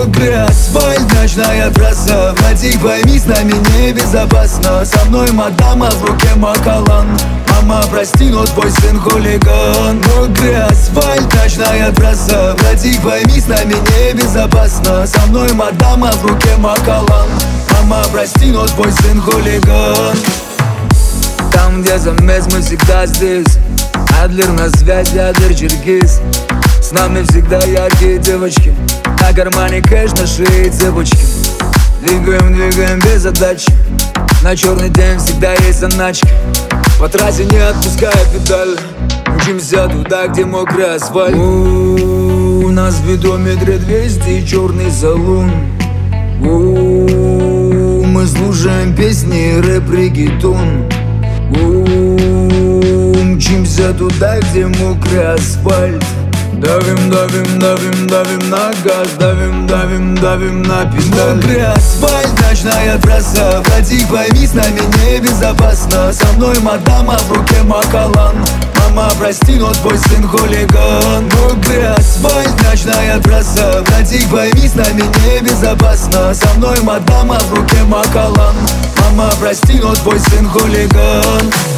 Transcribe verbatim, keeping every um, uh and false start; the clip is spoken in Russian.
Мокрый асфальт, ночная трасса. Братик, пойми, с нами небезопасно. Со мной мадам, а в руке макалан. Мама, прости, но твой сын хулиган. Мокрый асфальт, ночная трасса. Братик, пойми, с нами небезопасно. Со мной мадам, а в руке макалан. Мама, прости, но твой сын хулиган. Там, где замес, мы всегда здесь. Адлер на связи, Адлер Черкис. С нами всегда яркие девочки. На кармане кэш, на шее цепочки. Двигаем, двигаем без задачи. На черный день всегда есть заначка. По трассе не отпуская педаль. Мчимся туда, где мокрый асфальт. У нас в видометре двести и черный салон. Мы слушаем песни, рэп, реггетон. Мчимся туда, где мокрый асфальт. Давим, давим, давим, давим на газ. Давим, давим, давим на педаль. Мокрый асфальт, ночная трасса. Братик, пойми, с нами небезопасно. Со мной мадам, а в руке макалан. Мама, прости, но твой сын хулиган. Мокрый асфальт, ночная трасса. Братик, пойми, с нами небезопасно. Со мной мадам, а в руке макалан. Мама, прости, но твой сын хулиган.